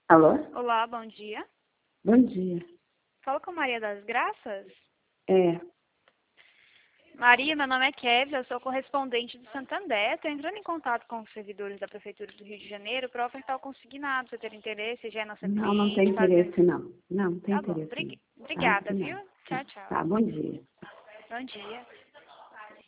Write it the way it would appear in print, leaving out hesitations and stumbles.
Alô? Olá, bom dia. Bom dia. Fala com Maria das Graças? É, Maria, meu nome é Kevin, eu sou correspondente do Santander. Estou entrando em contato com os servidores da Prefeitura do Rio de Janeiro para ofertar o consignado. Você tem interesse? Já é nossa não tem cliente, interesse, fazendo... não. Não tem Tá bom, interesse, não. Tá? obrigada, De viu? nada. Tchau, tchau. Tá, bom dia. Bom dia.